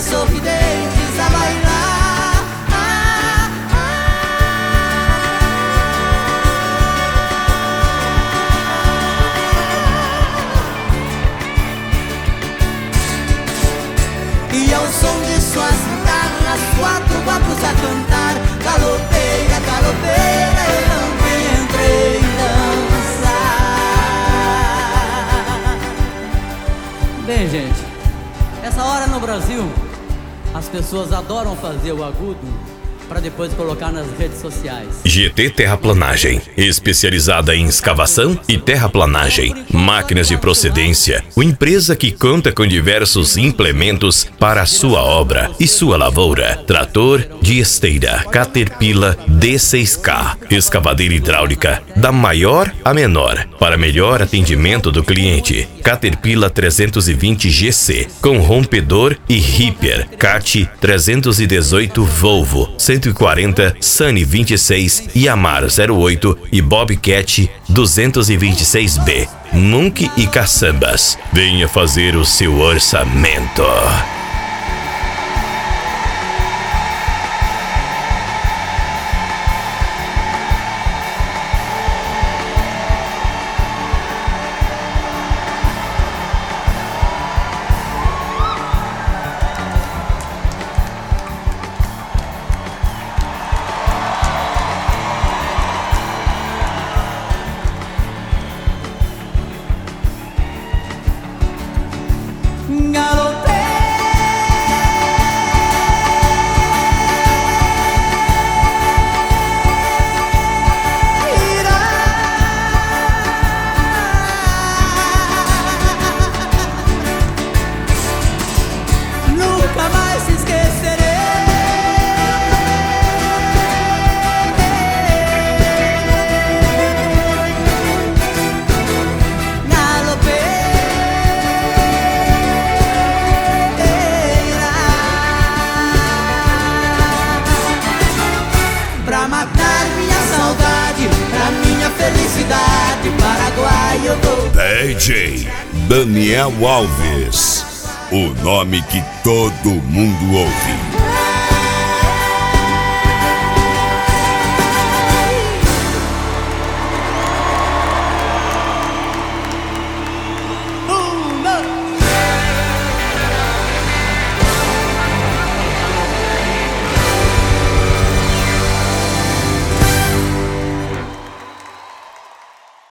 sorridentes a bailar. E ao som de suas guitarras, 4 babos a cantar. Galopeira, galopeira, eu não entrei dançar. Bem, gente, essa hora no Brasil as pessoas adoram fazer o agudo para depois colocar nas redes sociais. GT Terraplanagem, especializada em escavação e terraplanagem, máquinas de procedência, uma empresa que conta com diversos implementos para a sua obra e sua lavoura. Trator de esteira Caterpillar D6K, escavadeira hidráulica da maior a menor, para melhor atendimento do cliente. Caterpillar 320 GC, com rompedor e Ripper, CAT 318 Volvo, 140 Sunny 26, Yamaha 08 e Bobcat 226B, Munk e caçambas. Venha fazer o seu orçamento. Nunca mais se esquecerei. Pra matar minha saudade, pra minha felicidade, Paraguai eu vou. DJ Daniel Alves, o nome que todo mundo ouve.